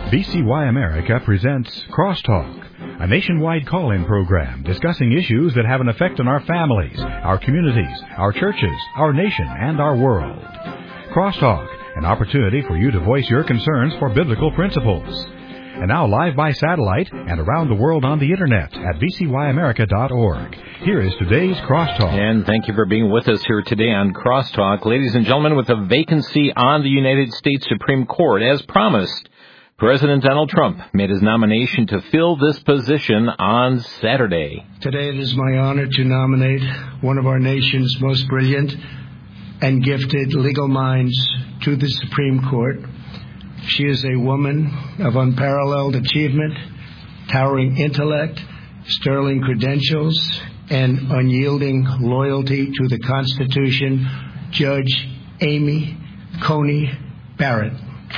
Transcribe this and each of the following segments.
VCY America presents Crosstalk, a nationwide call-in program discussing issues that have an effect on our families, our communities, our churches, our nation, and our world. Crosstalk, an opportunity for you to voice your concerns for biblical principles. And now live by satellite and around the world on the Internet at vcyamerica.org. Here is today's Crosstalk. And thank you for being with us here today on Crosstalk. Ladies and gentlemen, with a vacancy on the United States Supreme Court, as promised, President Donald Trump made his nomination to fill this position on Saturday. Today it is my honor to nominate one of our nation's most brilliant and gifted legal minds to the Supreme Court. She is a woman of unparalleled achievement, towering intellect, sterling credentials, and unyielding loyalty to the Constitution, Judge Amy Coney Barrett.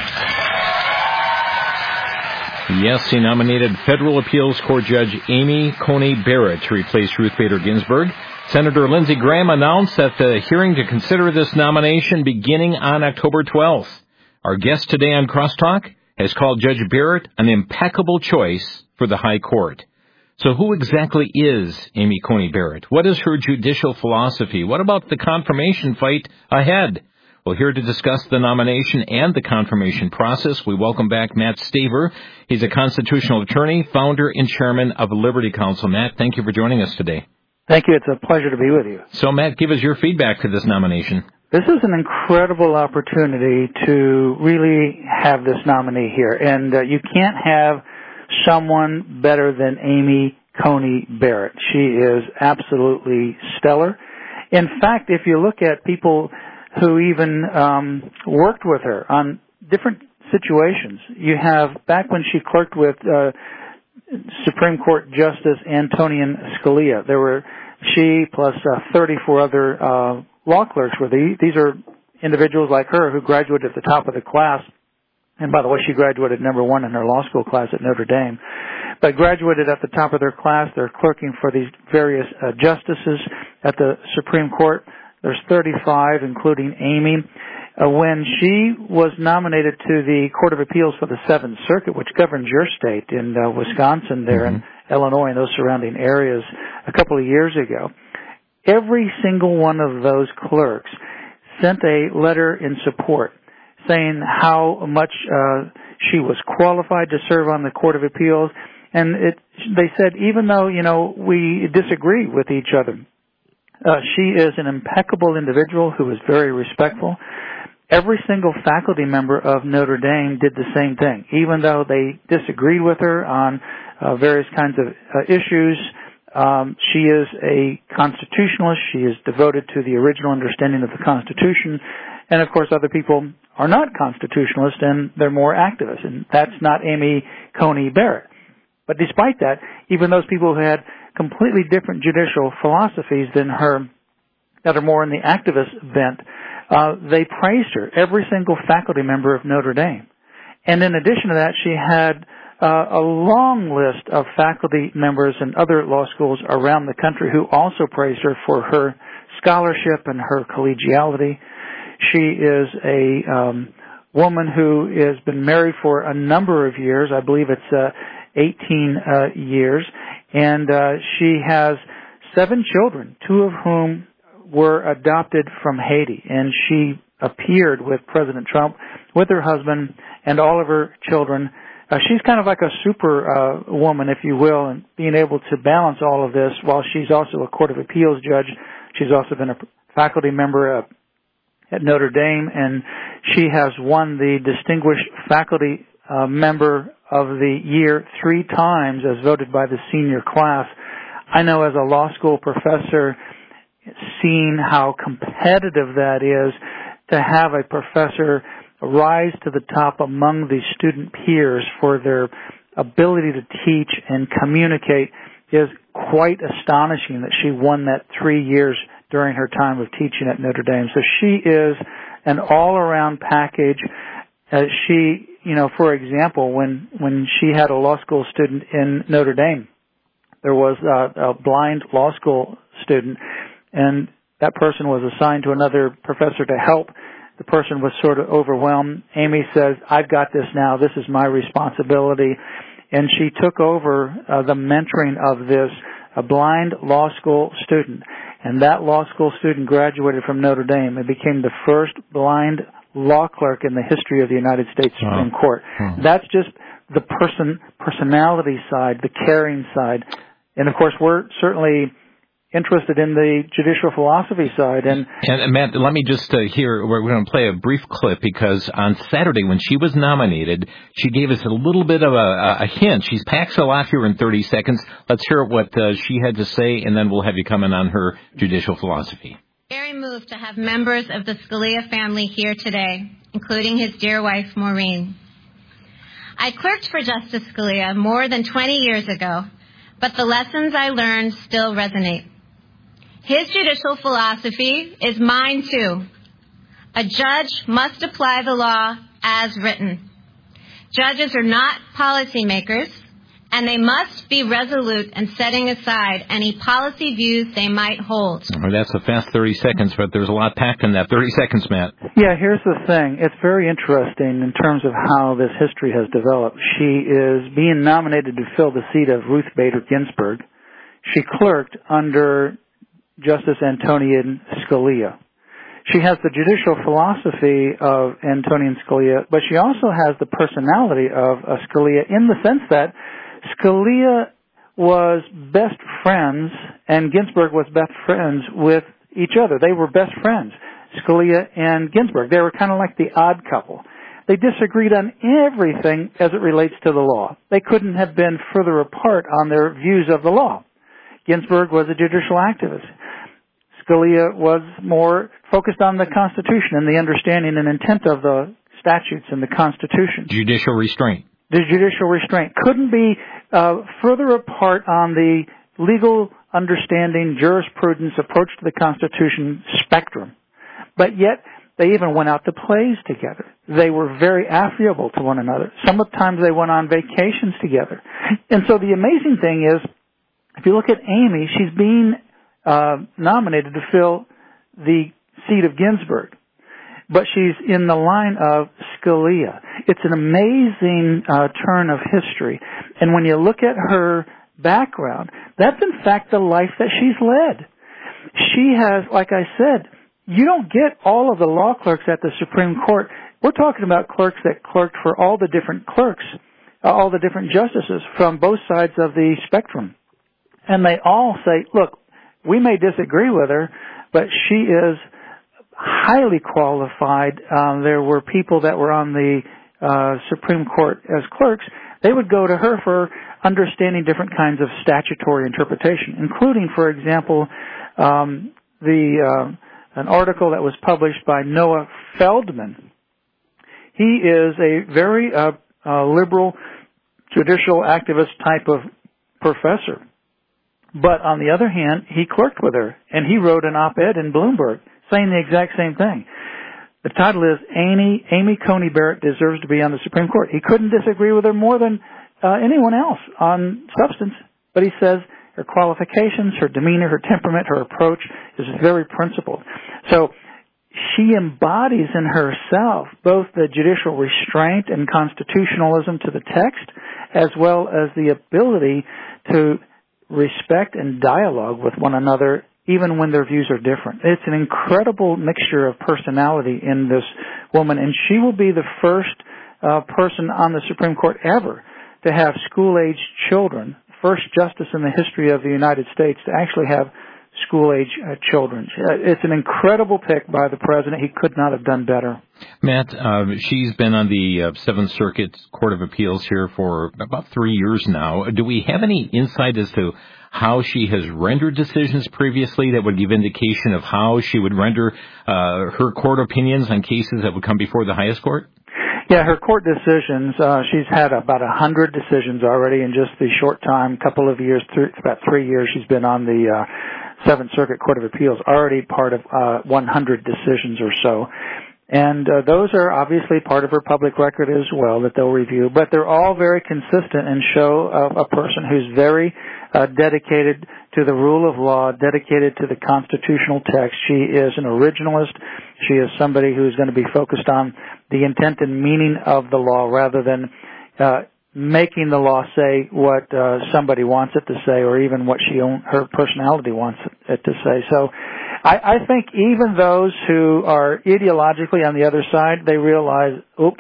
Yes, he nominated Federal Appeals Court Judge Amy Coney Barrett to replace Ruth Bader Ginsburg. Senator Lindsey Graham announced that the hearing to consider this nomination beginning on October 12th. Our guest today on Crosstalk has called Judge Barrett an impeccable choice for the High Court. So who exactly is Amy Coney Barrett? What is her judicial philosophy? What about the confirmation fight ahead? Well, here to discuss the nomination and the confirmation process, we welcome back Matt Staver. He's a constitutional attorney, founder and chairman of Liberty Counsel. Matt, thank you for joining us today. Thank you. It's a pleasure to be with you. So, Matt, give us your feedback to this nomination. This is an incredible opportunity to really have this nominee here. And you can't have someone better than Amy Coney Barrett. She is absolutely stellar. In fact, if you look at people who even worked with her on different situations, you have, back when she clerked with Supreme Court Justice Antonin Scalia, there were she plus 34 other law clerks were these are individuals like her who graduated at the top of the class. And by the way, she graduated number one in her law school class at Notre Dame. But graduated at the top of their class. They're clerking for these various justices at the Supreme Court. There's 35, including Amy. When she was nominated to the Court of Appeals for the Seventh Circuit, which governs your state in Wisconsin there and Illinois and those surrounding areas a couple of years ago, every single one of those clerks sent a letter in support saying how much she was qualified to serve on the Court of Appeals. And they said, even though, we disagree with each other, she is an impeccable individual who is very respectful. Every single faculty member of Notre Dame did the same thing. Even though they disagreed with her on various kinds of issues, she is a constitutionalist. She is devoted to the original understanding of the Constitution. And, of course, other people are not constitutionalists, and they're more activists. And that's not Amy Coney Barrett. But despite that, even those people who had completely different judicial philosophies than her, that are more in the activist bent, they praised her, every single faculty member of Notre Dame. And in addition to that, she had a long list of faculty members in other law schools around the country who also praised her for her scholarship and her collegiality. She is a woman who has been married for a number of years. I believe it's 18 years. And she has 7 children, 2 of whom were adopted from Haiti. And she appeared with President Trump, with her husband, and all of her children. She's kind of like a super woman, if you will, and being able to balance all of this while she's also a Court of Appeals judge. She's also been a faculty member at Notre Dame, and she has won the Distinguished Faculty Member of the Year 3 times as voted by the senior class. I know as a law school professor, seeing how competitive that is to have a professor rise to the top among the student peers for their ability to teach and communicate is quite astonishing that she won that 3 years during her time of teaching at Notre Dame. So she is an all-around package. She, for example, when she had a law school student in Notre Dame, there was a blind law school student, and that person was assigned to another professor to help the person was sort of overwhelmed. Amy says, I've got this now. This is my responsibility. And she took over the mentoring of this blind law school student. And that law school student graduated from Notre Dame and became the first blind law clerk in the history of the United States Supreme Court. That's just the personality side, the caring side. And, of course, we're certainly interested in the judicial philosophy side. And Matt, let me just we're going to play a brief clip, because on Saturday when she was nominated, she gave us a little bit of a hint. She packs a lot here in 30 seconds. Let's hear what she had to say, and then we'll have you comment on her judicial philosophy. Very moved to have members of the Scalia family here today, including his dear wife, Maureen. I clerked for Justice Scalia more than 20 years ago, but the lessons I learned still resonate. His judicial philosophy is mine, too. A judge must apply the law as written. Judges are not policymakers, and they must be resolute in setting aside any policy views they might hold. Well, that's a fast 30 seconds, but there's a lot packed in that 30 seconds, Matt. Yeah, here's the thing. It's very interesting in terms of how this history has developed. She is being nominated to fill the seat of Ruth Bader Ginsburg. She clerked under Justice Antonin Scalia. She has the judicial philosophy of Antonin Scalia, but she also has the personality of Scalia, in the sense that Scalia was best friends and Ginsburg was best friends with each other. They were best friends, Scalia and Ginsburg. They were kind of like the odd couple. They disagreed on everything as it relates to the law. They couldn't have been further apart on their views of the law. Ginsburg was a judicial activist. Scalia was more focused on the Constitution and the understanding and intent of the statutes and the Constitution. Judicial restraint. The judicial restraint couldn't be further apart on the legal understanding, jurisprudence, approach to the Constitution spectrum. But yet, they even went out to plays together. They were very affable to one another. Sometimes they went on vacations together. And so the amazing thing is, if you look at Amy, she's being nominated to fill the seat of Ginsburg, but she's in the line of Scalia. It's an amazing turn of history. And when you look at her background, that's in fact the life that she's led. She has, like I said, you don't get all of the law clerks at the Supreme Court. We're talking about clerks that clerked for all the different clerks, all the different justices from both sides of the spectrum. And they all say, look, we may disagree with her, but she is highly qualified. There were people that were on the Supreme Court as clerks. They would go to her for understanding different kinds of statutory interpretation, including, for example, an article that was published by Noah Feldman. He is a very liberal, judicial activist type of professor. But on the other hand, he clerked with her, and he wrote an op-ed in Bloomberg saying the exact same thing. The title is, Amy Coney Barrett Deserves to Be on the Supreme Court. He couldn't disagree with her more than anyone else on substance, but he says her qualifications, her demeanor, her temperament, her approach is very principled. So she embodies in herself both the judicial restraint and constitutionalism to the text, as well as the ability to respect and dialogue with one another, even when their views are different. It's an incredible mixture of personality in this woman, and she will be the first person on the Supreme Court ever to have school-age children, first justice in the history of the United States to actually have school-age children. It's an incredible pick by the president. He could not have done better. Matt, she's been on the Seventh Circuit Court of Appeals here for about 3 years now. Do we have any insight as to how she has rendered decisions previously that would give indication of how she would render her court opinions on cases that would come before the highest court? Yeah, her court decisions, she's had about 100 decisions already in just the short time, couple of years, about 3 years she's been on the Seventh Circuit Court of Appeals, already part of 100 decisions or so. And those are obviously part of her public record as well that they'll review. But they're all very consistent and show a person who's very dedicated to the rule of law, dedicated to the constitutional text. She is an originalist. She is somebody who's going to be focused on the intent and meaning of the law rather than making the law say what somebody wants it to say or even what her personality wants it to say. So I think even those who are ideologically on the other side, they realize,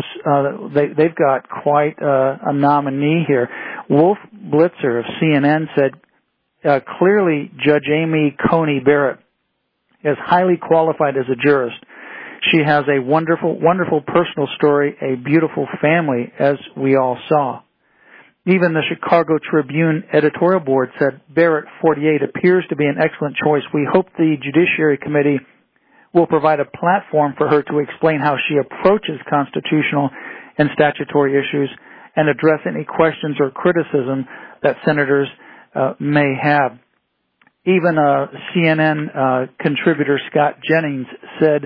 they've got quite a nominee here. Wolf Blitzer of CNN said, clearly Judge Amy Coney Barrett is highly qualified as a jurist. She has a wonderful, wonderful personal story, a beautiful family, as we all saw. Even the Chicago Tribune editorial board said Barrett, 48, appears to be an excellent choice. We hope the Judiciary Committee will provide a platform for her to explain how she approaches constitutional and statutory issues and address any questions or criticism that senators may have. Even CNN contributor Scott Jennings said,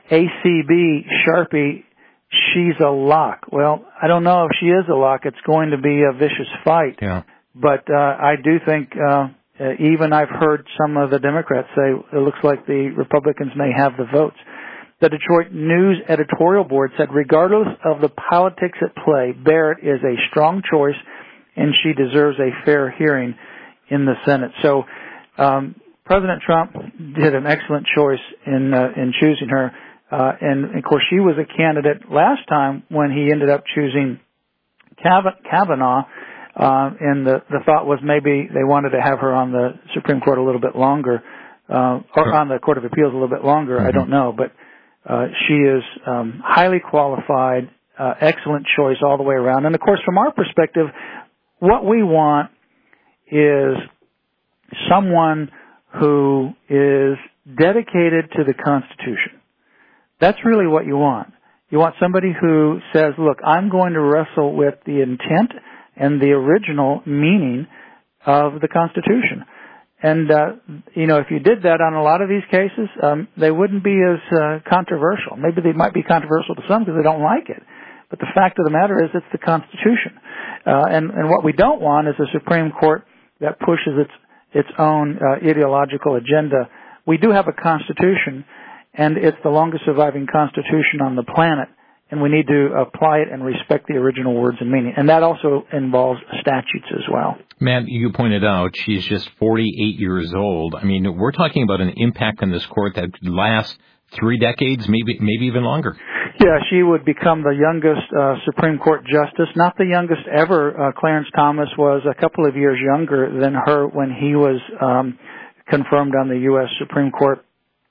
ACB Sharpie, she's a lock. Well, I don't know if she is a lock. It's going to be a vicious fight. Yeah. But I do think even I've heard some of the Democrats say it looks like the Republicans may have the votes. The Detroit News editorial board said regardless of the politics at play, Barrett is a strong choice and she deserves a fair hearing in the Senate. So President Trump did an excellent choice in choosing her. And, of course, she was a candidate last time when he ended up choosing Kavanaugh, and the thought was maybe they wanted to have her on the Supreme Court a little bit longer, or on the Court of Appeals a little bit longer. Mm-hmm. I don't know, but she is highly qualified, excellent choice all the way around. And, of course, from our perspective, what we want is someone who is dedicated to the Constitution. That's really what you want. You want somebody who says, look, I'm going to wrestle with the intent and the original meaning of the Constitution. And, if you did that on a lot of these cases, they wouldn't be as controversial. Maybe they might be controversial to some because they don't like it. But the fact of the matter is it's the Constitution. And what we don't want is a Supreme Court that pushes its own ideological agenda. We do have a Constitution, and it's the longest surviving Constitution on the planet, and we need to apply it and respect the original words and meaning. And that also involves statutes as well. Matt, you pointed out she's just 48 years old. I mean, we're talking about an impact on this court that could last 3 decades, maybe even longer. Yeah, she would become the youngest Supreme Court justice, not the youngest ever. Clarence Thomas was a couple of years younger than her when he was confirmed on the U.S. Supreme Court.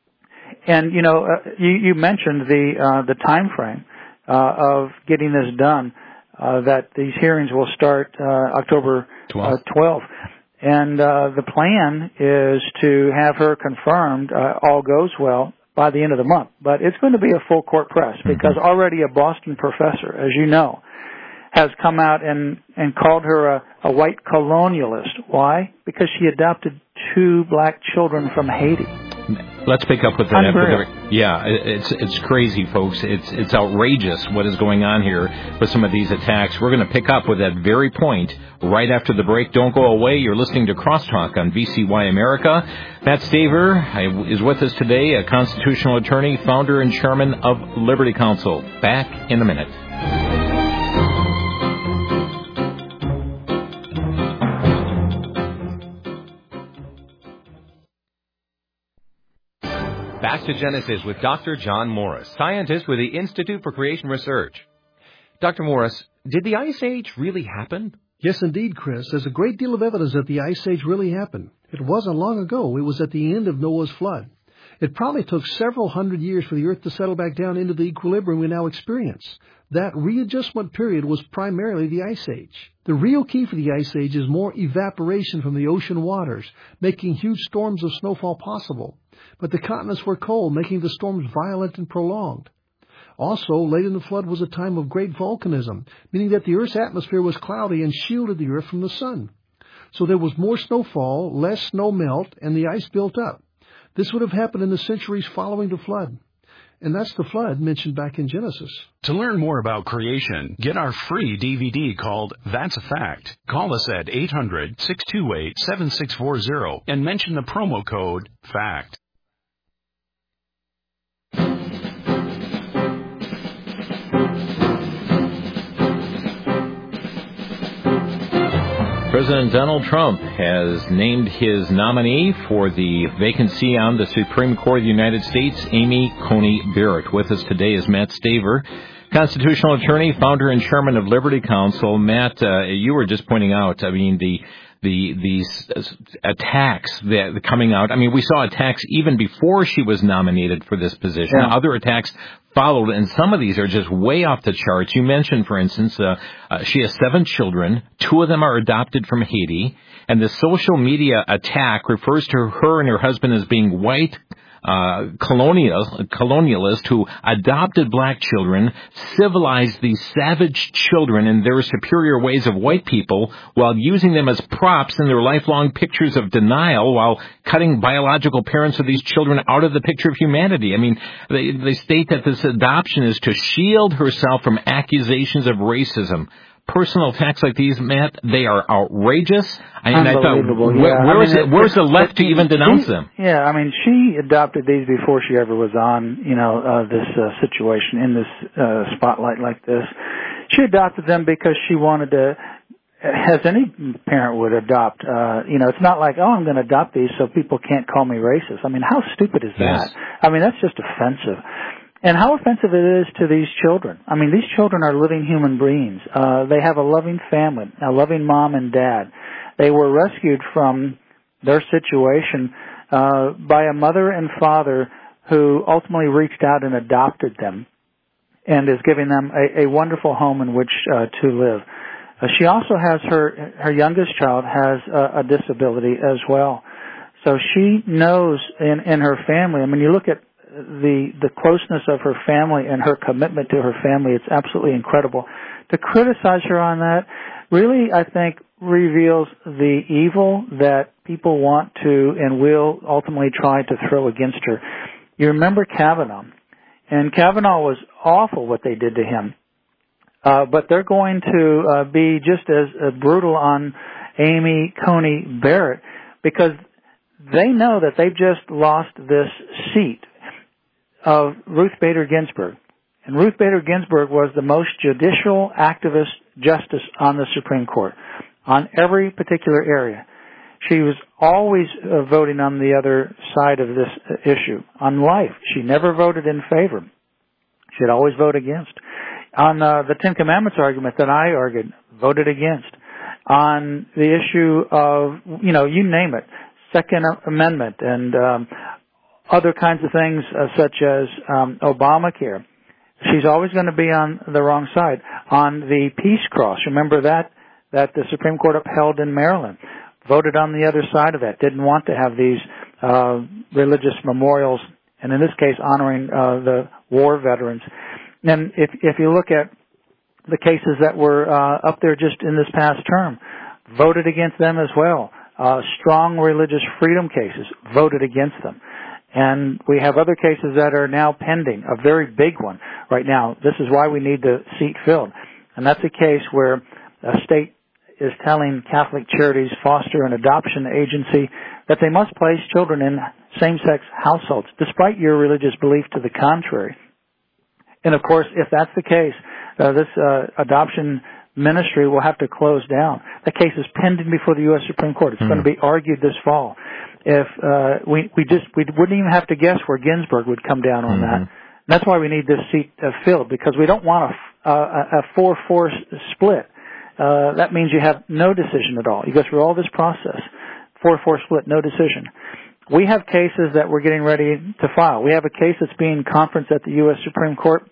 And, you mentioned the time frame of getting this done, that these hearings will start October 12th. And the plan is to have her confirmed, all goes well, by the end of the month. But it's going to be a full court press because already a Boston professor, as you know, has come out and called her a white colonialist. Why? Because she adopted 2 black children from Haiti. Let's pick up with that. Yeah, it's crazy, folks. It's outrageous what is going on here with some of these attacks. We're going to pick up with that very point right after the break. Don't go away. You're listening to Crosstalk on VCY America. Matt Staver is with us today, a constitutional attorney, founder and chairman of Liberty Counsel. Back in a minute. Back to Genesis with Dr. John Morris, scientist with the Institute for Creation Research. Dr. Morris, did the Ice Age really happen? Yes, indeed, Chris. There's a great deal of evidence that the Ice Age really happened. It wasn't long ago. It was at the end of Noah's flood. It probably took several hundred years for the Earth to settle back down into the equilibrium we now experience. That readjustment period was primarily the Ice Age. The real key for the Ice Age is more evaporation from the ocean waters, making huge storms of snowfall possible. But the continents were cold, making the storms violent and prolonged. Also, late in the flood was a time of great volcanism, meaning that the Earth's atmosphere was cloudy and shielded the Earth from the sun. So there was more snowfall, less snow melt, and the ice built up. This would have happened in the centuries following the flood. And that's the flood mentioned back in Genesis. To learn more about creation, get our free DVD called That's a Fact. Call us at 800-628-7640 and mention the promo code FACT. President Donald Trump has named his nominee for the vacancy on the Supreme Court of the United States, Amy Coney Barrett. With us today is Matt Staver, constitutional attorney, founder and chairman of Liberty Counsel. Matt, you were just pointing out, I mean, these attacks that coming out. I mean, we saw attacks even before she was nominated for this position. Yeah. Other attacks followed, and some of these are just way off the charts. You mentioned, for instance, she has 7 children. 2 of them are adopted from Haiti, and the social media attack refers to her and her husband as being white colonialists who adopted black children, civilized these savage children in their superior ways of white people while using them as props in their lifelong pictures of denial, while cutting biological parents of these children out of the picture of humanity. I mean, they state that this adoption is to shield herself from accusations of racism. Personal attacks like these, Matt, they are outrageous. Unbelievable. Where's the left to even denounce them? Yeah, I mean, she adopted these before she ever was on, this situation, in this spotlight like this. She adopted them because she wanted to, as any parent would adopt, it's not like, I'm going to adopt these so people can't call me racist. I mean, how stupid is that? I mean, that's just offensive. And how offensive it is to these children. I mean, these children are living human beings. They have a loving family, a loving mom and dad. They were rescued from their situation by a mother and father who ultimately reached out and adopted them and is giving them a wonderful home in which to live. She also has her youngest child has a disability as well. So she knows in her family, I mean, you look at the closeness of her family and her commitment to her family, it's absolutely incredible. To criticize her on that really, I think, reveals the evil that people want to and will ultimately try to throw against her. You remember Kavanaugh, and Kavanaugh was awful what they did to him. But they're going to be just as brutal on Amy Coney Barrett because they know that they've just lost this seat of Ruth Bader Ginsburg. And Ruth Bader Ginsburg was the most judicial activist justice on the Supreme Court on every particular area. She was always voting on the other side of this issue. On life, she never voted in favor. She'd always vote against. On the Ten Commandments argument that I argued, voted against. On the issue of, you name it, Second Amendment and other kinds of things such as Obamacare. She's always going to be on the wrong side. On the Peace Cross, remember that the Supreme Court upheld in Maryland, voted on the other side of that, didn't want to have these religious memorials, and in this case honoring the war veterans. And if you look at the cases that were up there just in this past term, voted against them as well. Strong religious freedom cases, voted against them. And we have other cases that are now pending, a very big one right now. This is why we need the seat filled. And that's a case where a state is telling Catholic Charities Foster and Adoption Agency that they must place children in same-sex households, despite your religious belief to the contrary. And of course, if that's the case, this adoption ministry will have to close down. The case is pending before the U.S. Supreme Court. It's going to be argued this fall. If we wouldn't even have to guess where Ginsburg would come down on that. And that's why we need this seat filled, because we don't want a 4-4 split. That means you have no decision at all. You go through all this process, 4-4 split, no decision. We have cases that we're getting ready to file. We have a case that's being conferenced at the U.S. Supreme Court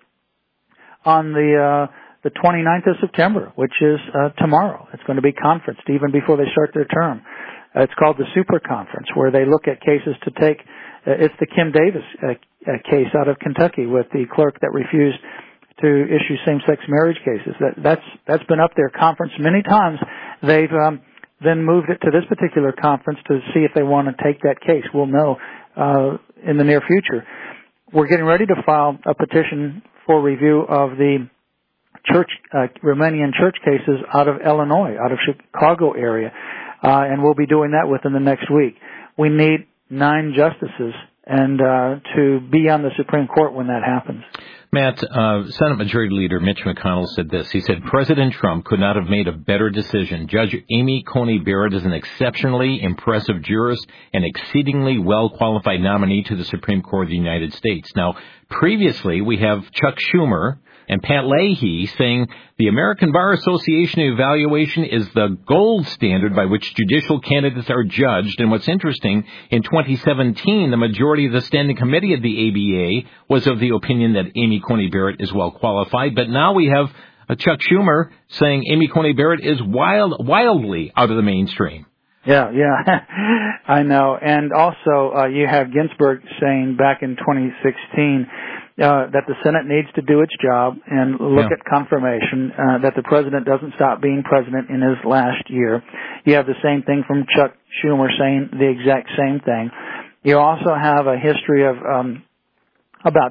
on the 29th of September, which is tomorrow. It's going to be conferenced even before they start their term. It's called the Super Conference, where they look at cases to take. It's the Kim Davis case out of Kentucky with the clerk that refused to issue same-sex marriage cases. That's been up there conference many times. They've then moved it to this particular conference to see if they want to take that case. We'll know in the near future. we're getting ready to file a petition for review of the Romanian church cases out of Illinois, out of Chicago area, and we'll be doing that within the next week. We need 9 justices and to be on the Supreme Court when that happens. Matt, Senate Majority Leader Mitch McConnell said this. He said, President Trump could not have made a better decision. Judge Amy Coney Barrett is an exceptionally impressive jurist and exceedingly well-qualified nominee to the Supreme Court of the United States. Now, previously, we have Chuck Schumer and Pat Leahy saying the American Bar Association evaluation is the gold standard by which judicial candidates are judged. And what's interesting, in 2017, the majority of the standing committee of the ABA was of the opinion that Amy Coney Barrett is well qualified. But now we have Chuck Schumer saying Amy Coney Barrett is wildly out of the mainstream. Yeah, I know. And also, you have Ginsburg saying back in 2016 that the Senate needs to do its job and look at confirmation, that the president doesn't stop being president in his last year. You have the same thing from Chuck Schumer saying the exact same thing. You also have a history of about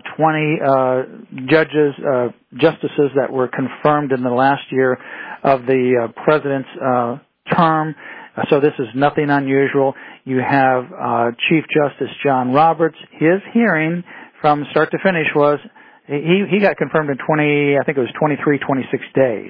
20 justices that were confirmed in the last year of the president's term. So this is nothing unusual. You have Chief Justice John Roberts. His hearing from start to finish was, he got confirmed in 26 days.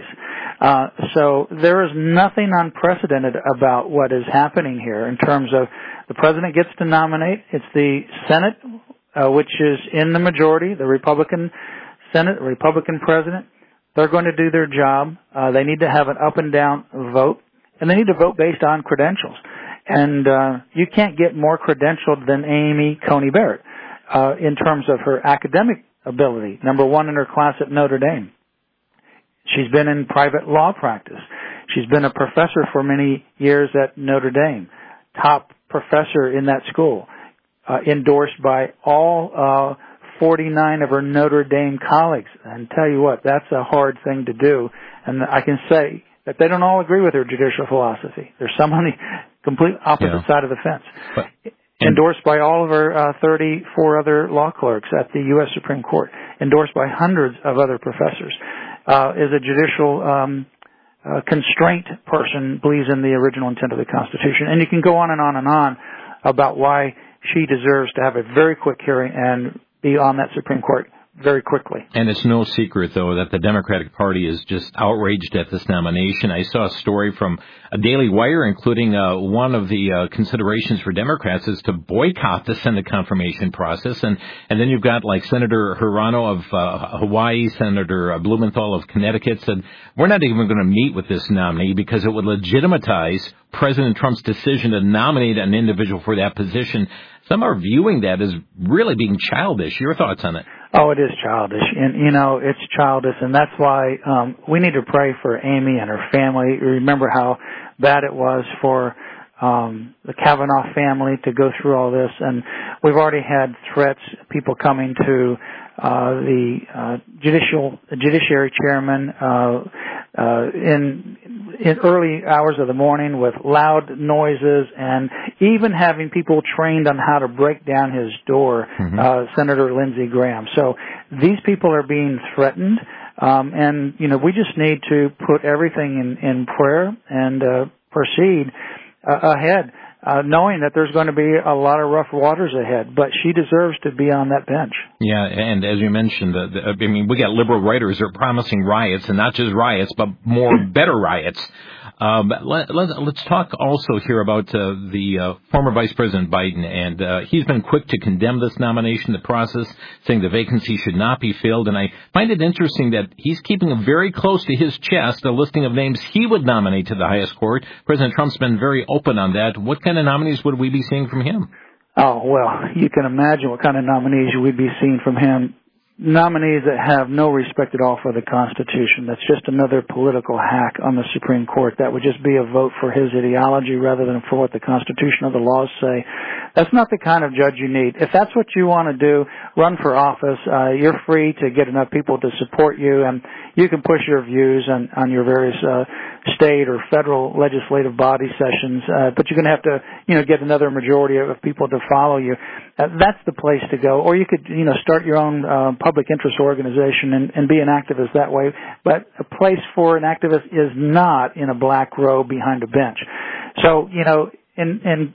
So there is nothing unprecedented about what is happening here in terms of the president gets to nominate. It's the Senate, which is in the majority, the Republican Senate, the Republican president. They're going to do their job. They need to have an up and down vote, and they need to vote based on credentials. And you can't get more credentialed than Amy Coney Barrett. In terms of her academic ability, number 1 in her class at Notre Dame. She's been in private law practice. She's been a professor for many years at Notre Dame, top professor in that school, endorsed by all 49 of her Notre Dame colleagues. And tell you what, that's a hard thing to do. And I can say that they don't all agree with her judicial philosophy. There's some on the complete opposite side of the fence. Endorsed by all of her 34 other law clerks at the U.S. Supreme Court, endorsed by hundreds of other professors, is a judicial constraint person, believes in the original intent of the Constitution. And you can go on and on and on about why she deserves to have a very quick hearing and be on that Supreme Court very quickly. And it's no secret, though, that the Democratic Party is just outraged at this nomination. I saw a story from a Daily Wire, including one of the considerations for Democrats is to boycott the Senate confirmation process. And then you've got, like, Senator Hirano of Hawaii, Senator Blumenthal of Connecticut said, we're not even going to meet with this nominee because it would legitimize President Trump's decision to nominate an individual for that position. Some are viewing that as really being childish. Your thoughts on it? Oh, it is childish. And, it's childish, and that's why we need to pray for Amy and her family. Remember how bad it was for the Kavanaugh family to go through all this. And we've already had threats, people coming to the judiciary chairman in early hours of the morning with loud noises, and even having people trained on how to break down his door, Senator Lindsey Graham. So these people are being threatened, and we just need to put everything in prayer and proceed ahead, knowing that there's going to be a lot of rough waters ahead, but she deserves to be on that bench. Yeah, and as you mentioned, we got liberal writers who are promising riots, and not just riots, but better riots. Let's talk also here about the former Vice President Biden, and he's been quick to condemn this nomination, the process, saying the vacancy should not be filled. And I find it interesting that he's keeping very close to his chest a listing of names he would nominate to the highest court. President Trump's been very open on that. What kind of nominees would we be seeing from him? Oh, well, you can imagine what kind of nominees we'd be seeing from him. Nominees that have no respect at all for the Constitution. That's just another political hack on the Supreme Court. That would just be a vote for his ideology rather than for what the Constitution or the laws say. That's not the kind of judge you need. If that's what you want to do, run for office. You're free to get enough people to support you, and you can push your views on your various state or federal legislative body sessions, but you're going to have to, get another majority of people to follow you. that's the place to go. Or you could, start your own public interest organization and be an activist that way. But a place for an activist is not in a black robe behind a bench. So, in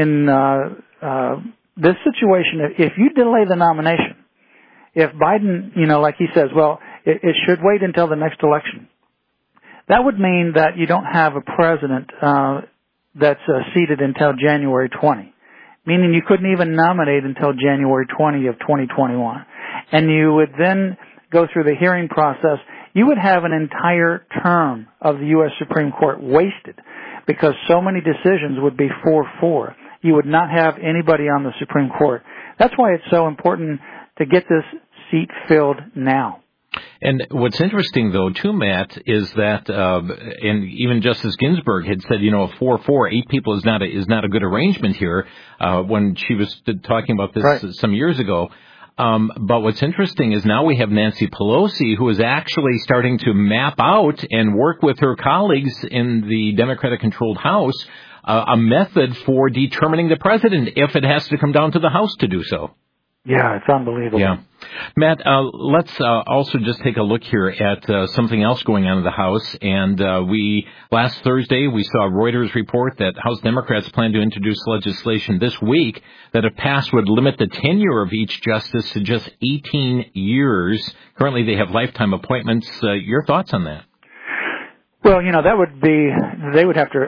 this situation, if you delay the nomination, if Biden, like he says, well, it should wait until the next election, that would mean that you don't have a president that's seated until January 20, meaning you couldn't even nominate until January 20 of 2021. And you would then go through the hearing process. You would have an entire term of the U.S. Supreme Court wasted because so many decisions would be 4-4. You would not have anybody on the Supreme Court. That's why it's so important to get this seat filled now. And what's interesting, though, too, Matt, is that, and even Justice Ginsburg had said, 4-4, 8 people is not a good arrangement here, when she was talking about this right. some years ago. But what's interesting is now we have Nancy Pelosi, who is actually starting to map out and work with her colleagues in the Democratic-controlled House a method for determining the president if it has to come down to the House to do so. Yeah, it's unbelievable. Yeah. Matt, let's also just take a look here at something else going on in the House. And last Thursday, we saw Reuters report that House Democrats plan to introduce legislation this week that, if passed, would limit the tenure of each justice to just 18 years. Currently, they have lifetime appointments. Your thoughts on that? Well, that would be, they would have to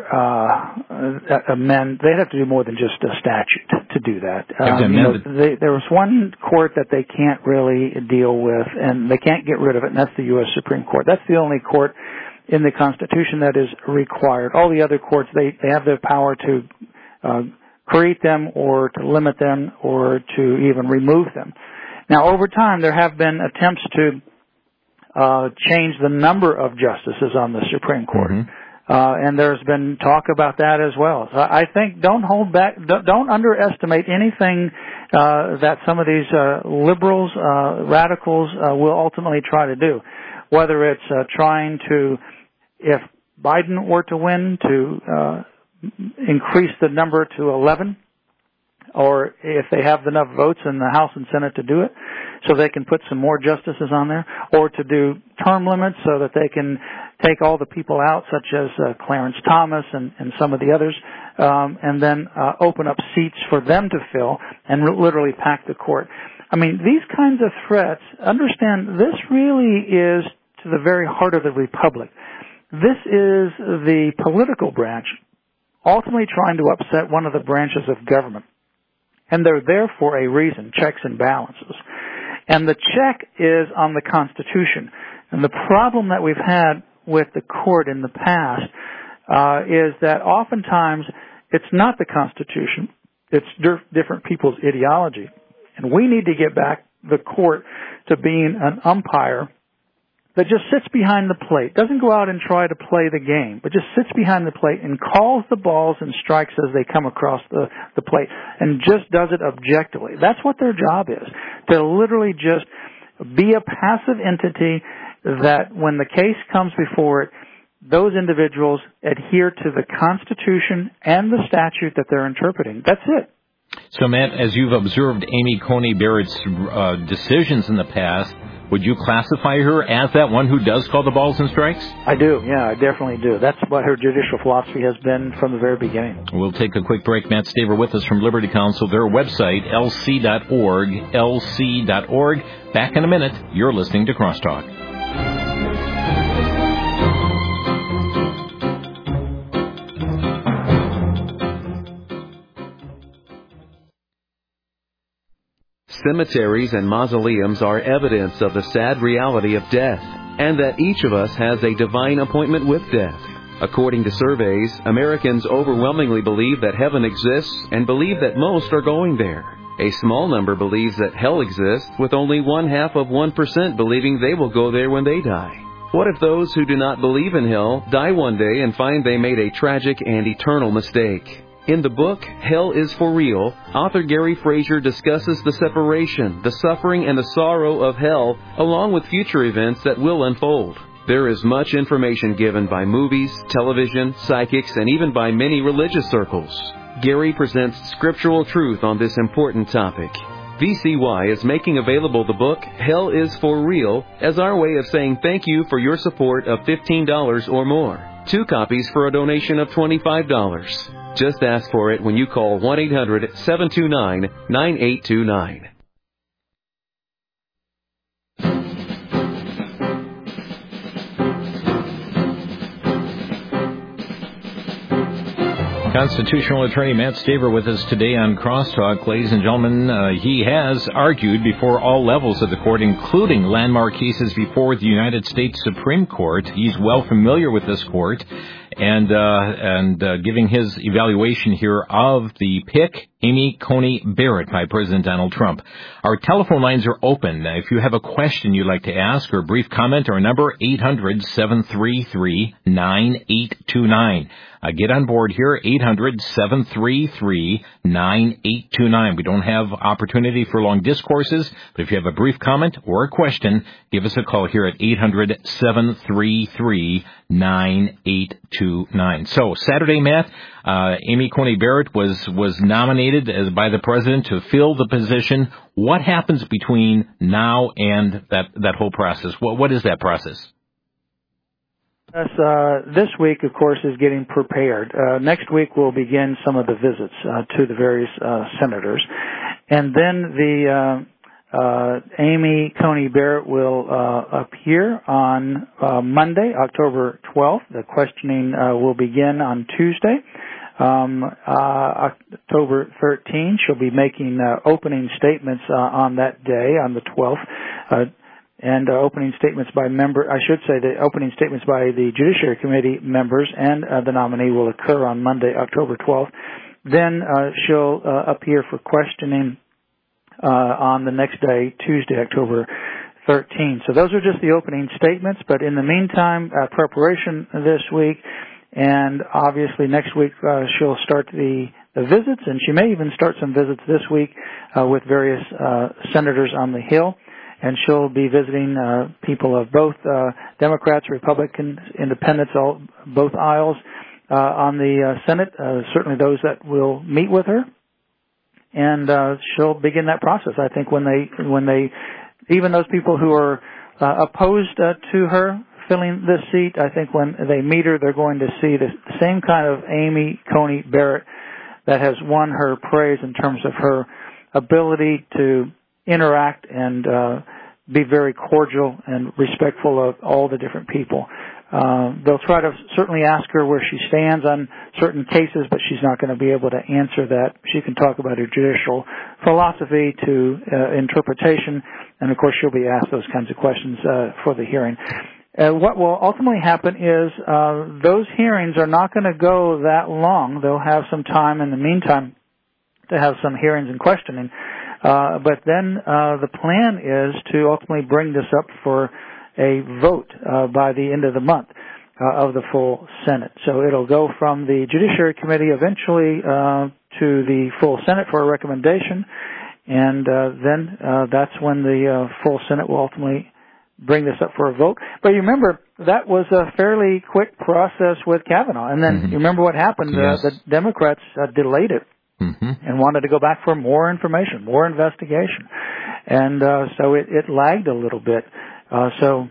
amend, they'd have to do more than just a statute to do that. There was one court that they can't really deal with, and they can't get rid of it, and that's the U.S. Supreme Court. That's the only court in the Constitution that is required. All the other courts, they have the power to create them or to limit them or to even remove them. Now, over time, there have been attempts to change the number of justices on the Supreme Court. Mm-hmm. And there's been talk about that as well. So I think don't hold back, don't underestimate anything that some of these liberals, radicals will ultimately try to do. Whether it's trying to, if Biden were to win, to increase the number to 11, or if they have enough votes in the House and Senate to do it, so they can put some more justices on there, or to do term limits so that they can take all the people out, such as Clarence Thomas and some of the others, and then open up seats for them to fill and literally pack the court. I mean, these kinds of threats, understand, this really is to the very heart of the republic. This is the political branch ultimately trying to upset one of the branches of government. And they're there for a reason, checks and balances. And the check is on the Constitution. And the problem that we've had with the court in the past is that oftentimes it's not the Constitution, it's different people's ideology. And we need to get back the court to being an umpire that just sits behind the plate, doesn't go out and try to play the game, but just sits behind the plate and calls the balls and strikes as they come across the plate, and just does it objectively. That's what their job is, to literally just be a passive entity that when the case comes before it, those individuals adhere to the Constitution and the statute that they're interpreting. That's it. So, Matt, as you've observed Amy Coney Barrett's decisions in the past, would you classify her as that one who does call the balls and strikes? I do, yeah, I definitely do. That's what her judicial philosophy has been from the very beginning. We'll take a quick break. Matt Staver with us from Liberty Counsel, their website, lc.org, lc.org. Back in a minute. You're listening to Crosstalk. Cemeteries and mausoleums are evidence of the sad reality of death, and that each of us has a divine appointment with death. According to surveys, Americans overwhelmingly believe that heaven exists and believe that most are going there. A small number believes that hell exists, with only 0.5% believing they will go there when they die. What if those who do not believe in hell die one day and find they made a tragic and eternal mistake? In the book, Hell is for Real, author Gary Frazier discusses the separation, the suffering, and the sorrow of hell, along with future events that will unfold. There is much information given by movies, television, psychics, and even by many religious circles. Gary presents scriptural truth on this important topic. VCY is making available the book, Hell is for Real, as our way of saying thank you for your support of $15 or more. 2 copies for a donation of $25. Just ask for it when you call 1-800-729-9829. Constitutional attorney Matt Staver with us today on Crosstalk. Ladies and gentlemen, he has argued before all levels of the court, including landmark cases before the United States Supreme Court. He's well familiar with this court and giving his evaluation here of the pick, Amy Coney Barrett, by President Donald Trump. Our telephone lines are open. If you have a question you'd like to ask or a brief comment, our number 800-733-9829. Get on board here, 800-733-9829. We don't have opportunity for long discourses, but if you have a brief comment or a question, give us a call here at 800-733-9829. So, Saturday, Matt, Amy Coney Barrett was nominated by the president to fill the position. What happens between now and that whole process? What is that process? Yes, this week, of course, is getting prepared. Next week we'll begin some of the visits to the various senators. And then the Amy Coney Barrett will appear on Monday, October 12th. The questioning will begin on Tuesday. October 13th, she'll be making opening statements on that day, on the 12th. And opening statements by the opening statements by the Judiciary Committee members and the nominee will occur on Monday, October 12th. Then she'll appear for questioning on the next day, Tuesday, October 13th. So those are just the opening statements, but in the meantime, preparation this week, and obviously next week she'll start the visits, and she may even start some visits this week with various senators on the Hill. And she'll be visiting people of both Democrats, Republicans, Independents, both aisles on the Senate, certainly those that will meet with her. And she'll begin that process. I think when they even those people who are opposed to her filling this seat, I think when they meet her, they're going to see the same kind of Amy Coney Barrett that has won her praise in terms of her ability to interact and be very cordial and respectful of all the different people. They'll try to certainly ask her where she stands on certain cases, but she's not going to be able to answer that. She can talk about her judicial philosophy to interpretation, and of course she'll be asked those kinds of questions for the hearing. What will ultimately happen is those hearings are not going to go that long. They'll have some time in the meantime to have some hearings and questioning. But then the plan is to ultimately bring this up for a vote by the end of the month of the full Senate. So it'll go from the Judiciary Committee eventually to the full Senate for a recommendation, and then that's when the full Senate will ultimately bring this up for a vote. But you remember, that was a fairly quick process with Kavanaugh. And then you remember what happened? Yes. The Democrats delayed it. And wanted to go back for more information, more investigation. And so it lagged a little bit. So,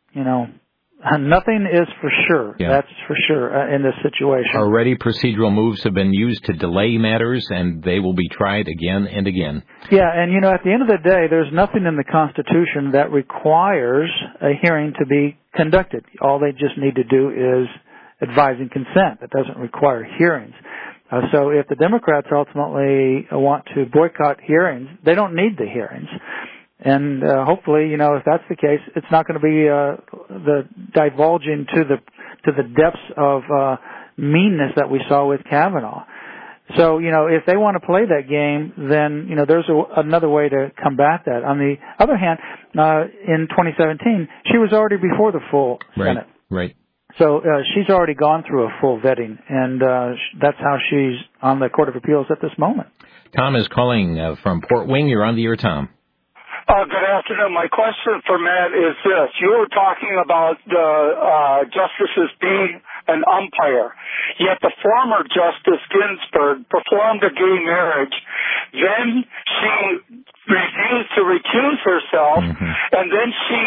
nothing is for sure. Yeah. That's for sure in this situation. Already procedural moves have been used to delay matters, and they will be tried again and again. Yeah, and at the end of the day, there's nothing in the Constitution that requires a hearing to be conducted. All they just need to do is advise and consent. That doesn't require hearings. So if the Democrats ultimately want to boycott hearings, they don't need the hearings. And hopefully, if that's the case, it's not going to be the divulging to the depths of meanness that we saw with Kavanaugh. So, if they want to play that game, then, there's another way to combat that. On the other hand, in 2017, she was already before the full Senate. Right. So she's already gone through a full vetting, and that's how she's on the Court of Appeals at this moment. Tom is calling from Port Wing. You're on the air, Tom. Good afternoon. My question for Matt is this. You were talking about justices being an umpire. Yet the former Justice Ginsburg performed a gay marriage. Then she refused to recuse herself, and then she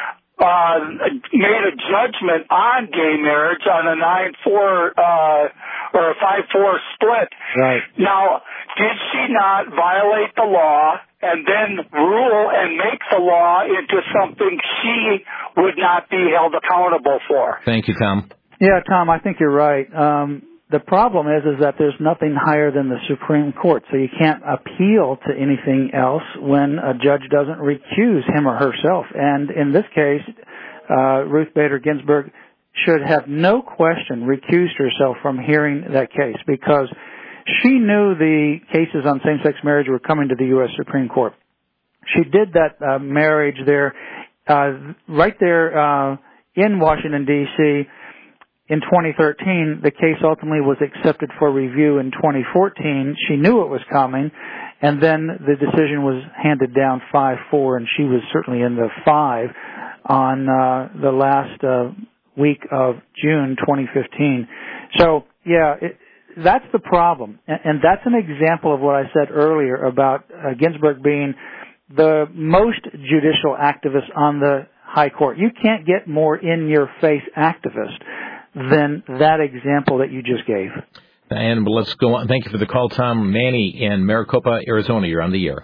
made a judgment on gay marriage on a 9-4 or a 5-4 split. Right. Now, did she not violate the law and then rule and make the law into something she would not be held accountable for? Thank you, Tom. Yeah, Tom, I think you're right. The problem is that there's nothing higher than the Supreme Court, so you can't appeal to anything else when a judge doesn't recuse him or herself. And in this case, Ruth Bader Ginsburg should have no question recused herself from hearing that case because she knew the cases on same-sex marriage were coming to the U.S. Supreme Court. She did that marriage there, right there in Washington, D.C., in 2013. The case ultimately was accepted for review in 2014. She knew it was coming, and then the decision was handed down 5-4, and she was certainly in the 5 on the last week of June 2015. So, yeah, that's the problem, and that's an example of what I said earlier about Ginsburg being the most judicial activist on the high court. You can't get more in-your-face activist than that example that you just gave. And let's go on. Thank you for the call, Tom. Manny in Maricopa, Arizona. You're on the air.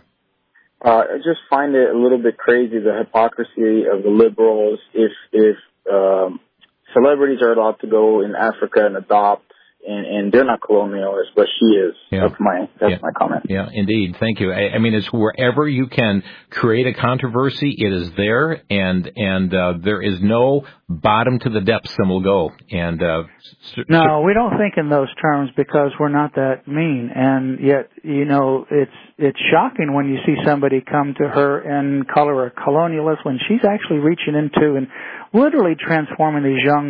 I just find it a little bit crazy, the hypocrisy of the liberals. If celebrities are allowed to go in Africa and adopt, and they're not colonialists, but she is. Yeah. That's my comment. Yeah, indeed. Thank you. I mean, it's wherever you can create a controversy, it is there, and there is no bottom to the depths some will go. And no, we don't think in those terms because we're not that mean. And yet, you know, it's shocking when you see somebody come to her and call her a colonialist when she's actually reaching into and literally transforming these young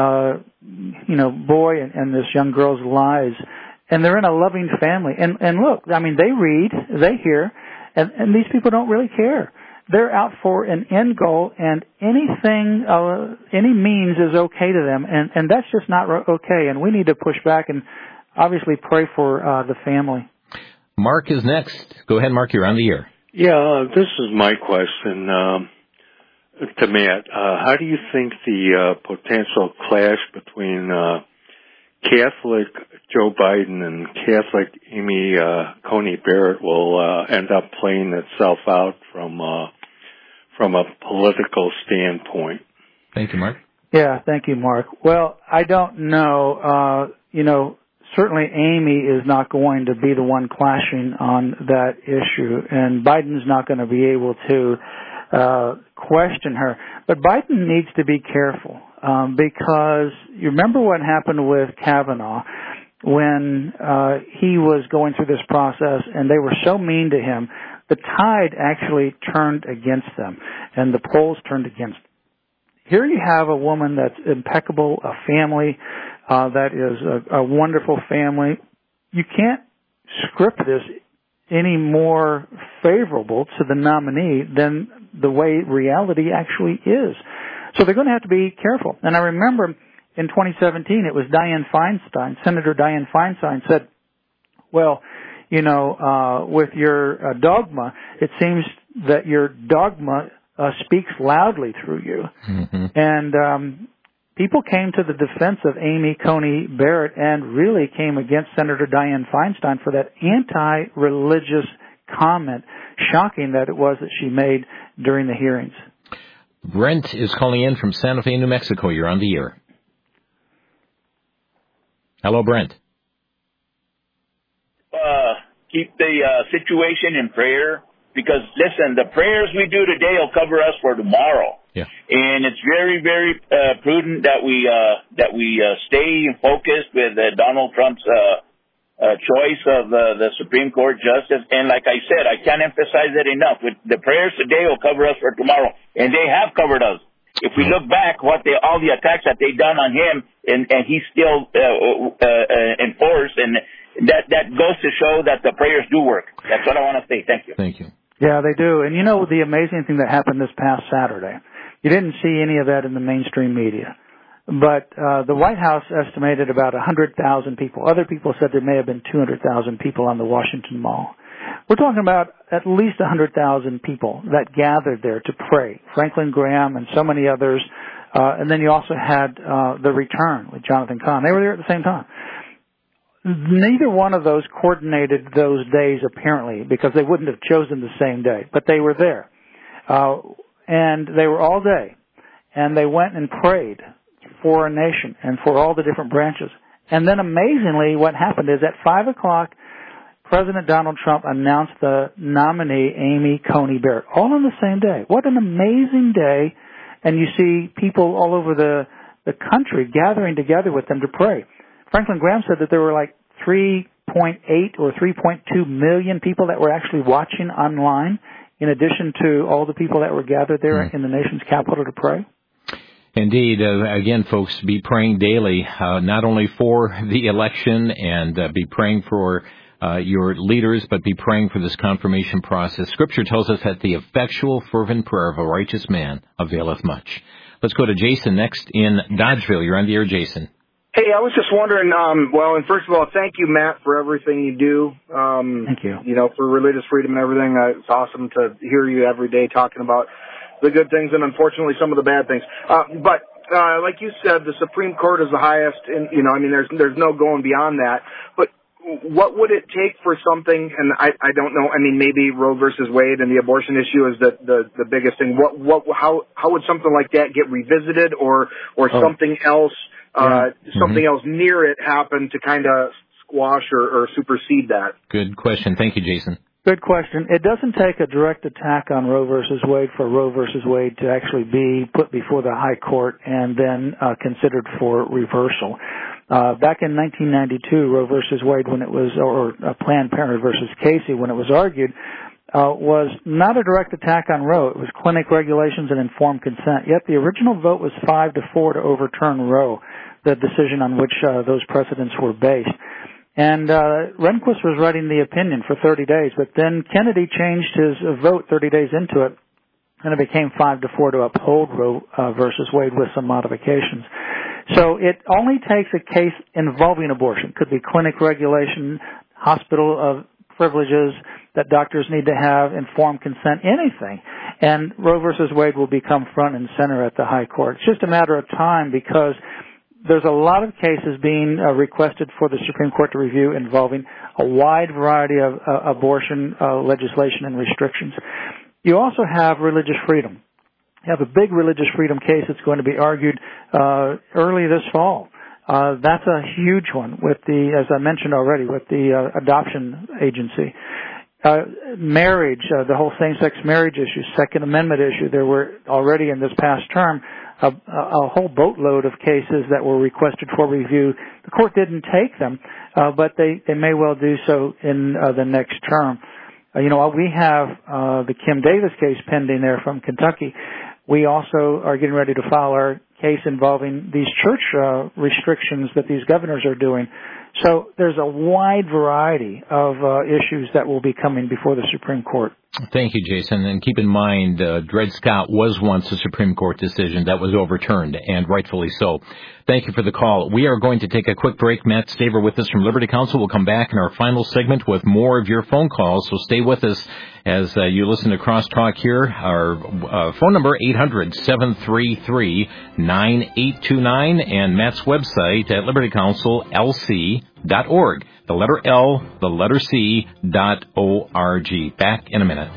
boy and this young girl's lives. And they're in a loving family. And look, I mean, they read, they hear, and these people don't really care. They're out for an end goal, and anything, any means is okay to them. And that's just not okay. And we need to push back and obviously pray for the family. Mark is next. Go ahead, Mark. You're on the air. Yeah, this is my question. To Matt, how do you think the potential clash between Catholic Joe Biden and Catholic Amy Coney Barrett will end up playing itself out from a political standpoint? Thank you, Mark. Yeah, thank you, Mark. Well, I don't know. Certainly Amy is not going to be the one clashing on that issue, and Biden's not going to be able to question her. But Biden needs to be careful because you remember what happened with Kavanaugh when he was going through this process and they were so mean to him. The tide actually turned against them and the polls turned against them. Here you have a woman that's impeccable, a family that is a wonderful family. You can't script this any more favorable to the nominee than the way reality actually is. So they're going to have to be careful. And I remember in 2017, it was Dianne Feinstein, Senator Dianne Feinstein said, well, with your dogma, it seems that your dogma speaks loudly through you. Mm-hmm. And people came to the defense of Amy Coney Barrett and really came against Senator Dianne Feinstein for that anti-religious comment, shocking that it was that she made during the hearings. Brent is calling in from Santa Fe, New Mexico. You're on the air. Hello, Brent. Keep the situation in prayer because, listen, the prayers we do today will cover us for tomorrow. Yeah. And it's very, very prudent that we stay focused with Donald Trump's choice of the Supreme Court justice. And like I said, I can't emphasize it enough. With the prayers today will cover us for tomorrow, and they have covered us. If we look back, all the attacks that they've done on him, and he's still enforced, and that goes to show that the prayers do work. That's what I want to say. Thank you. Thank you. Yeah, they do. And the amazing thing that happened this past Saturday, you didn't see any of that in the mainstream media. But the White House estimated about 100,000 people. Other people said there may have been 200,000 people on the Washington Mall. We're talking about at least 100,000 people that gathered there to pray. Franklin Graham and so many others. And then you also had the return with Jonathan Cahn. They were there at the same time. Neither one of those coordinated those days, apparently, because they wouldn't have chosen the same day. But they were there. And they were all day. And they went and prayed for a nation and for all the different branches. And then amazingly, what happened is at 5 o'clock, President Donald Trump announced the nominee, Amy Coney Barrett, all on the same day. What an amazing day. And you see people all over the country gathering together with them to pray. Franklin Graham said that there were like 3.8 or 3.2 million people that were actually watching online, in addition to all the people that were gathered there in the nation's capital to pray. Indeed. Again, folks, be praying daily, not only for the election and be praying for your leaders, but be praying for this confirmation process. Scripture tells us that the effectual, fervent prayer of a righteous man availeth much. Let's go to Jason next in Dodgeville. You're on the air, Jason. Hey, I was just wondering, and first of all, thank you, Matt, for everything you do. Thank you. You know, for religious freedom and everything. It's awesome to hear you every day talking about the good things and, unfortunately, some of the bad things. But like you said, the Supreme Court is the highest, and, you know, I mean, there's no going beyond that. But what would it take for something, and I don't know, I mean, maybe Roe versus Wade and the abortion issue is the biggest thing. How would something like that get revisited or something else, something else near it happen to kind of squash or supersede that? Good question. Thank you, Jason. Good question. It doesn't take a direct attack on Roe versus Wade for Roe versus Wade to actually be put before the High Court and then considered for reversal. Back in 1992, Roe versus Wade, when it was, or Planned Parenthood versus Casey, when it was argued, was not a direct attack on Roe. It was clinic regulations and informed consent. Yet the original vote was 5-4 to overturn Roe, the decision on which those precedents were based. And Rehnquist was writing the opinion for 30 days, but then Kennedy changed his vote 30 days into it, and it became 5-4 to uphold Roe versus Wade with some modifications. So it only takes a case involving abortion. Could be clinic regulation, hospital privileges that doctors need to have, informed consent, anything. And Roe versus Wade will become front and center at the High Court. It's just a matter of time because there's a lot of cases being requested for the Supreme Court to review involving a wide variety of abortion legislation and restrictions. You also have religious freedom. You have a big religious freedom case that's going to be argued early this fall. That's a huge one with the, as I mentioned already, with the adoption agency. Marriage, the whole same-sex marriage issue, Second Amendment issue. There were already in this past term a whole boatload of cases that were requested for review. The court didn't take them, but they may well do so in the next term. We have the Kim Davis case pending there from Kentucky. We also are getting ready to file our case involving these church restrictions that these governors are doing. So there's a wide variety of issues that will be coming before the Supreme Court. Thank you, Jason. And keep in mind, Dred Scott was once a Supreme Court decision that was overturned, and rightfully so. Thank you for the call. We are going to take a quick break. Matt Staver with us from Liberty Counsel. We'll come back in our final segment with more of your phone calls, so stay with us as you listen to Crosstalk here. Our phone number, 800-733-9829, and Matt's website at libertycounselLC.org. The letter L, the letter C.org. Back in a minute.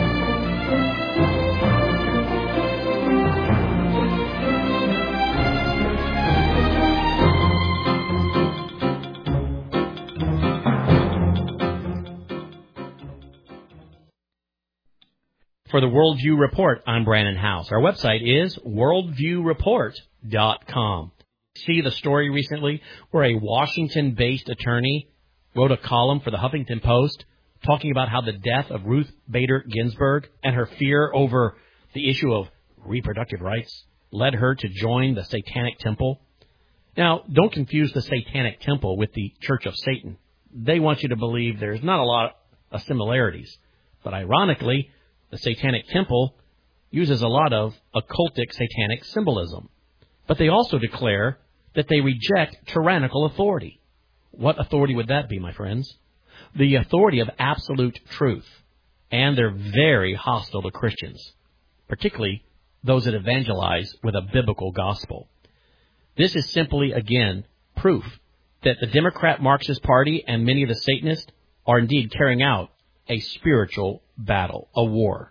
For the Worldview Report, I'm Brandon House. Our website is worldviewreport.com. See the story recently where a Washington-based attorney wrote a column for the Huffington Post talking about how the death of Ruth Bader Ginsburg and her fear over the issue of reproductive rights led her to join the Satanic Temple. Now, don't confuse the Satanic Temple with the Church of Satan. They want you to believe there's not a lot of similarities. But ironically, the Satanic Temple uses a lot of occultic satanic symbolism. but they also declare that they reject tyrannical authority. What authority would that be, my friends? The authority of absolute truth. And they're very hostile to Christians, particularly those that evangelize with a biblical gospel. This is simply, again, proof that the Democrat Marxist Party and many of the Satanists are indeed carrying out a spiritual battle, a war.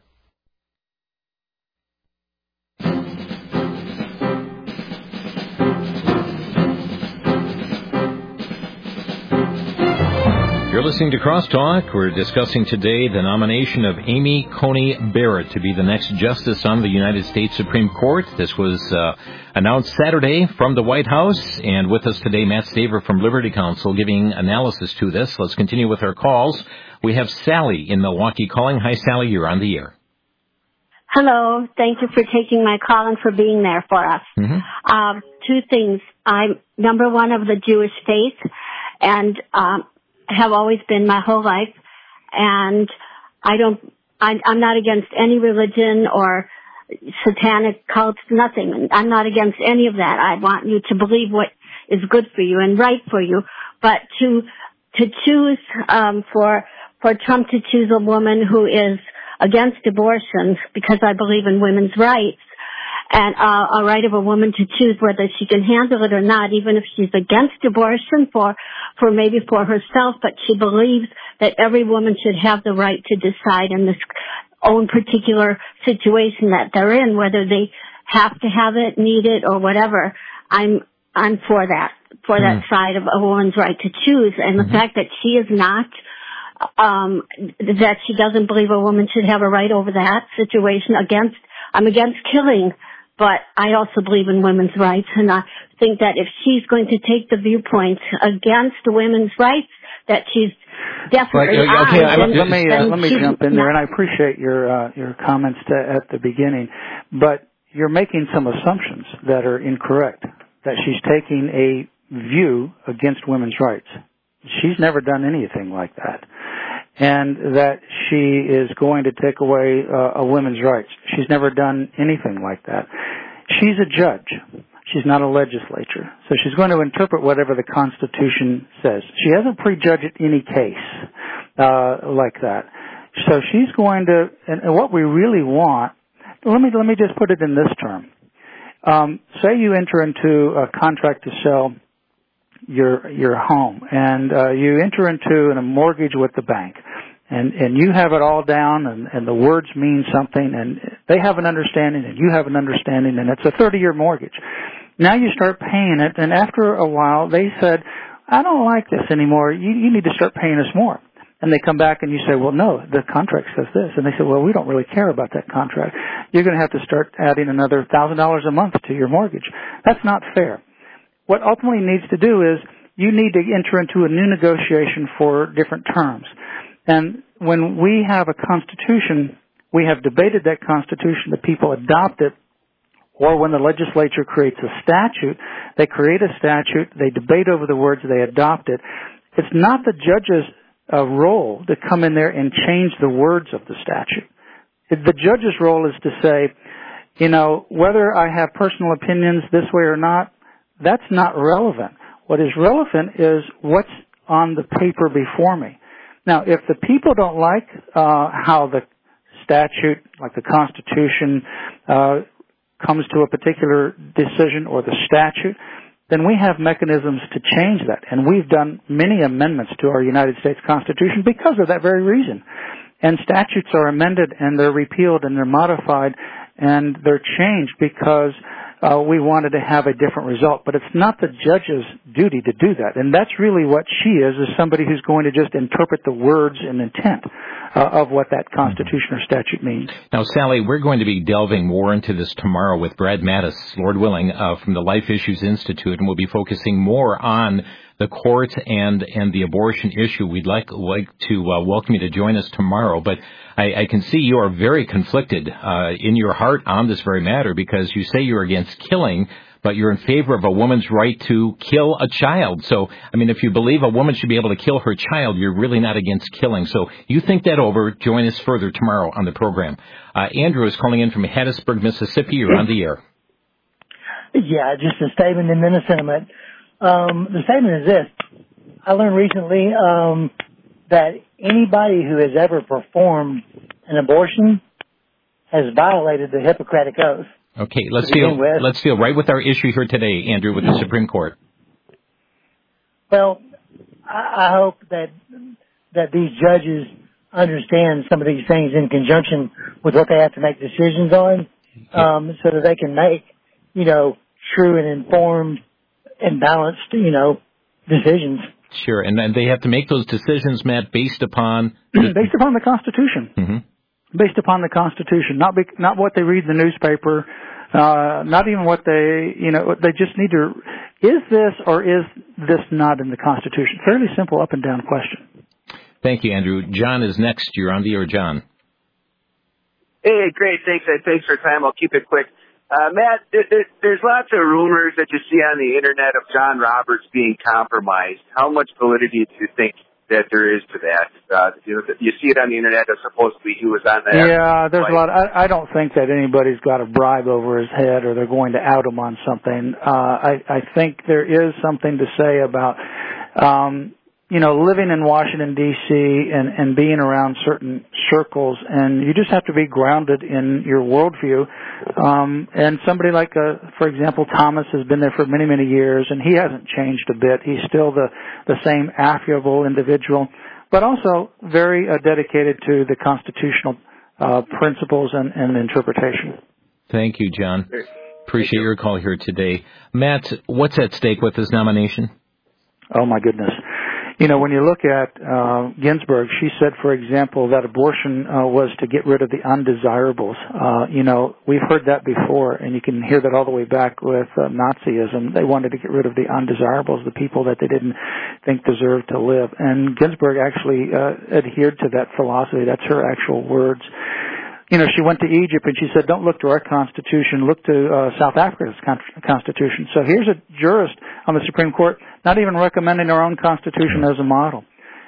You're listening to Crosstalk. We're discussing today the nomination of Amy Coney Barrett to be the next justice on the United States Supreme Court. This was announced Saturday from the White House. And with us today, Matt Staver from Liberty Counsel giving analysis to this. Let's continue with our calls. We have Sally in Milwaukee calling. Hi, Sally. You're on the air. Hello. Thank you for taking my call and for being there for us. Mm-hmm. Two things. I'm number one of the Jewish faith, and have always been my whole life, and I'm not against any religion or satanic cults, nothing. I'm not against any of that. I want you to believe what is good for you and right for you, but to choose for Trump to choose a woman who is against abortion, because I believe in women's rights and a right of a woman to choose whether she can handle it or not, even if she's against abortion for maybe for herself, but she believes that every woman should have the right to decide in this own particular situation that they're in, whether they have to have it, need it, or whatever. I'm for that side of a woman's right to choose, and the fact that she is not, that she doesn't believe a woman should have a right over that situation. I'm against killing, but I also believe in women's rights, and I think that if she's going to take the viewpoint against women's rights, that she's definitely Let me jump in there, and I appreciate your comments at the beginning, but you're making some assumptions that are incorrect, that she's taking a view against women's rights. She's never done anything like that. And that she is going to take away a woman's rights. She's never done anything like that. She's a judge. She's not a legislature. So she's going to interpret whatever the Constitution says. She hasn't prejudged any case like that. So she's going to, and what we really want, let me just put it in this term. Say you enter into a contract to sell your home, and you enter into a mortgage with the bank, and you have it all down, and the words mean something, and they have an understanding, and you have an understanding, and it's a 30-year mortgage. Now you start paying it, and after a while, they said, I don't like this anymore. You need to start paying us more. And they come back and you say, well, no, the contract says this. And they say, well, we don't really care about that contract. You're going to have to start adding another $1,000 a month to your mortgage. That's not fair. What ultimately needs to do is you need to enter into a new negotiation for different terms. And when we have a constitution, we have debated that constitution, the people adopt it, or when the legislature creates a statute, they create a statute, they debate over the words, they adopt it. It's not the judge's role to come in there and change the words of the statute. The judge's role is to say, you know, whether I have personal opinions this way or not, that's not relevant. What is relevant is what's on the paper before me. Now, if the people don't like how the statute, like the Constitution, comes to a particular decision or the statute, then we have mechanisms to change that. And we've done many amendments to our United States Constitution because of that very reason. And statutes are amended and they're repealed and they're modified and they're changed because we wanted to have a different result. But it's not the judge's duty to do that. And that's really what she is somebody who's going to just interpret the words and intent of what that Constitution or statute means. Now, Sally, we're going to be delving more into this tomorrow with Brad Mattis, Lord willing, from the Life Issues Institute, and we'll be focusing more on the court and the abortion issue. We'd like to welcome you to join us tomorrow, but I can see you are very conflicted in your heart on this very matter because you say you're against killing, but you're in favor of a woman's right to kill a child. So, I mean, if you believe a woman should be able to kill her child, you're really not against killing. So you think that over. Join us further tomorrow on the program. Andrew is calling in from Hattiesburg, Mississippi. You're on the air. Yeah, just a statement and then a sentiment. The statement is this. I learned recently that anybody who has ever performed an abortion has violated the Hippocratic Oath. Okay, let's deal right with our issue here today, Andrew, with the Supreme Court. Well, I hope that these judges understand some of these things in conjunction with what they have to make decisions on, so that they can make, true and informed and balanced, decisions. Sure, and they have to make those decisions, Matt, based upon based upon the Constitution. Mm-hmm. Based upon the Constitution, not what they read in the newspaper, not even what they just need to. Is this or is this not in the Constitution? Fairly simple, up and down question. Thank you, Andrew. John is next. You're on the air, John. Hey, great. Thanks for your time. I'll keep it quick. Matt, there's lots of rumors that you see on the internet of John Roberts being compromised. How much validity do you think that there is to that? You see it on the internet that supposedly he was on that. Yeah, there's a lot. I don't think that anybody's got a bribe over his head or they're going to out him on something. I think there is something to say about, living in Washington, D.C. and being around certain circles, and you just have to be grounded in your worldview. And somebody like, for example, Thomas has been there for many, many years, and he hasn't changed a bit. He's still the same affable individual, but also very dedicated to the constitutional principles and interpretation. Thank you, John. Appreciate your call here today. Matt, what's at stake with this nomination? Oh, my goodness. When you look at Ginsburg, she said, for example, that abortion was to get rid of the undesirables. We've heard that before, and you can hear that all the way back with Nazism. They wanted to get rid of the undesirables, the people that they didn't think deserved to live. And Ginsburg actually adhered to that philosophy. That's her actual words. She went to Egypt and she said, don't look to our Constitution, look to South Africa's Constitution. So here's a jurist on the Supreme Court not even recommending her own Constitution as a model.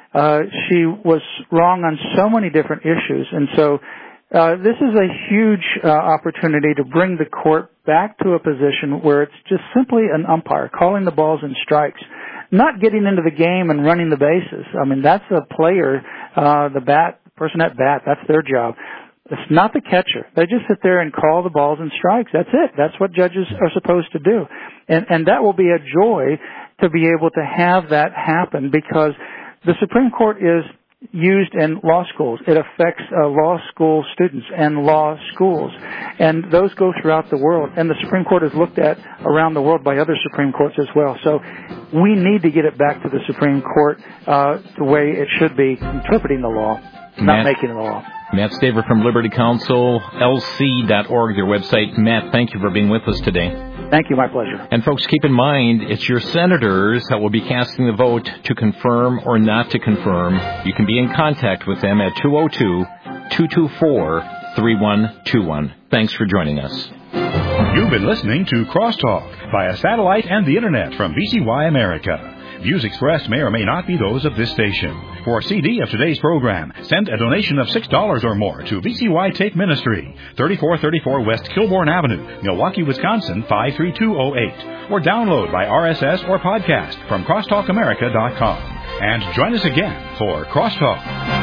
She was wrong on so many different issues. And so this is a huge opportunity to bring the court back to a position where it's just simply an umpire, calling the balls and strikes, not getting into the game and running the bases. I mean, that's a player, the person at bat, that's their job. It's not the catcher. They just sit there and call the balls and strikes. That's it. That's what judges are supposed to do. And that will be a joy to be able to have that happen, because the Supreme Court is used in law schools. It affects law school students and law schools. And those go throughout the world. And the Supreme Court is looked at around the world by other Supreme Courts as well. So we need to get it back to the Supreme Court the way it should be, interpreting the law, not making the law. Matt Staver from Liberty Counsel, lc.org, their website. Matt, thank you for being with us today. Thank you. My pleasure. And folks, keep in mind, it's your senators that will be casting the vote to confirm or not to confirm. You can be in contact with them at 202-224-3121. Thanks for joining us. You've been listening to Crosstalk via satellite and the Internet from VCY America. Views expressed may or may not be those of this station. For a CD of today's program, send a donation of $6 or more to VCY Take Ministry, 3434 West Kilbourne Avenue, Milwaukee, Wisconsin, 53208. Or download by RSS or podcast from crosstalkamerica.com. And join us again for Crosstalk.